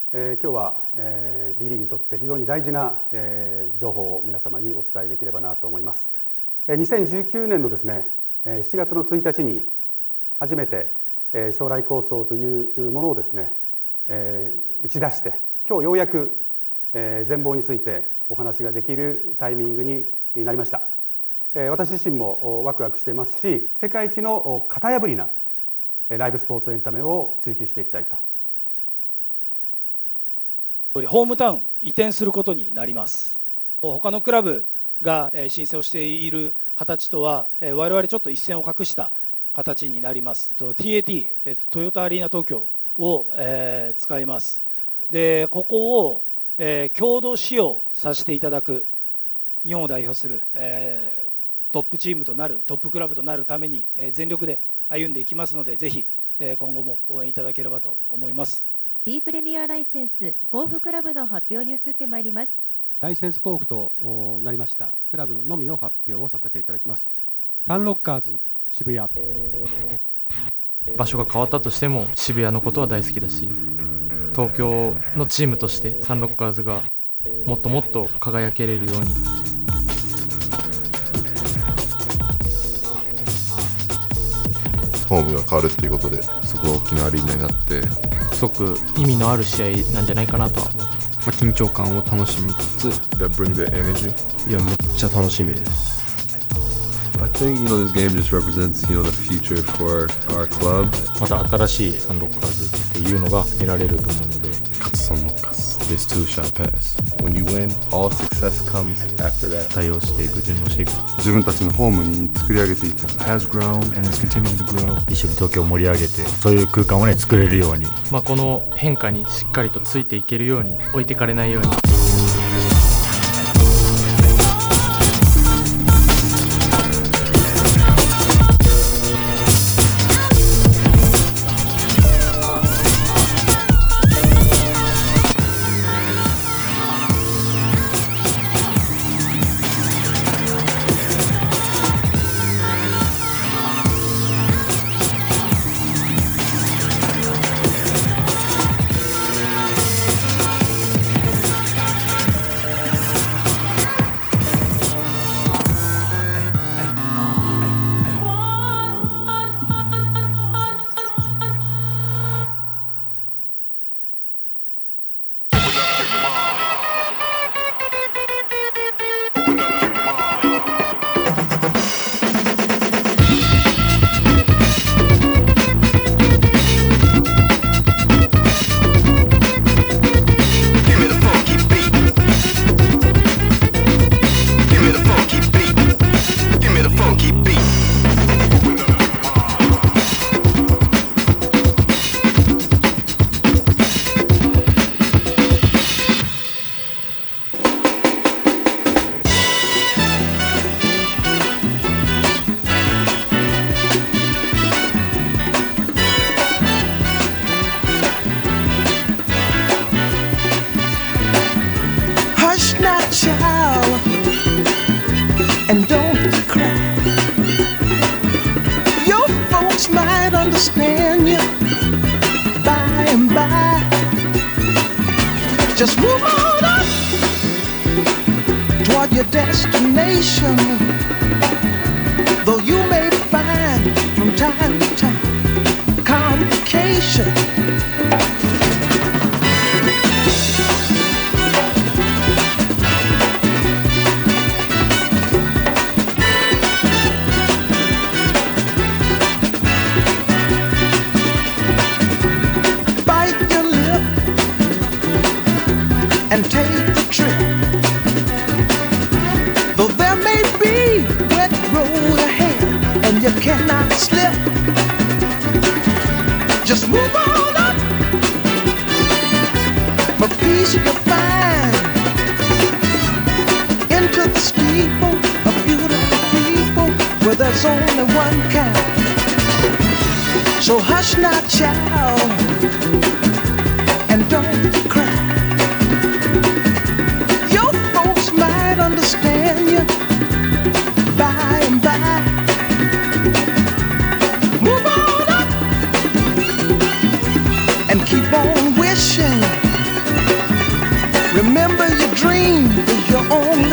今日は、B リーグにとって非常に大事な、情報を皆様にお伝えできればなと思います。2019年のですね、7月の1日に初めて、将来構想というものをですね、打ち出して、今日ようやく、全貌についてお話ができるタイミングになりました。私自身もワクワクしていますし、世界一の型破りなライブスポーツエンタメを追求していきたいと。 ホームタウン移転することになります。他のクラブが申請をしている形とは我々ちょっと一線を画した形になります。TAT トヨタアリーナ東京を使います。でここを共同使用させていただく、日本を代表するトップチームとなる、トップクラブとなるために全力で歩んでいきますので、ぜひ今後も応援いただければと思います。 B プレミアライセンス交付クラブの発表に移ってまいります。 ライセンス交付となりましたクラブのみを発表をさせていただきます。サンロッカーズ渋谷。 場所が変わったとしても渋谷のことは大好きだし、東京のチームとしてサンロッカーズがもっともっと輝けれるように。 ホームが変わるっていうことですごく大きなアリーナになって、 すごく意味のある試合なんじゃないかなとは思う。 緊張感を楽しみつつ、 That bring the energy. いやめっちゃ楽しみです。 I think this game just represents the future for our club. また新しいサンロッカーズっていうのが見られると思うので、 勝つサンロッカーズ。This too shall pass. When you win, all success comes after that. 対応していく、順応していく。 自分たちのホームに作り上げていた。 has grown and is continuing to grow. 一緒に東京を盛り上げて、そういう空間をね作れるように、 この変化にしっかりとついていけるように、置いてかれないように。 And don't cry. Your folks might understand you by and by. Just move on up toward your destination. Though you may find from time to time complication. And take the trip. Though there may be wet road ahead and you cannot slip, just move on up. For peace you'll find into the steeple of beautiful people where there's only one kind. So hush now, child, and don't cry. Understand you by and by. Move on up and keep on wishing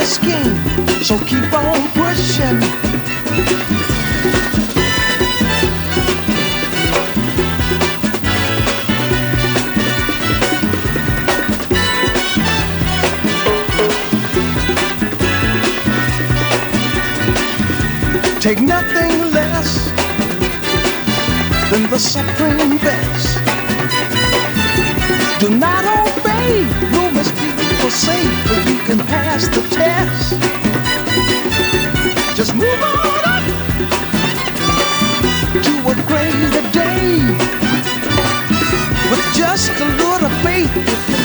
scheme, so keep on pushing. Take nothing less than the supreme best. Do not obey rumors people say, but you can pass the test. Just move on up to a greater day with just a little faith.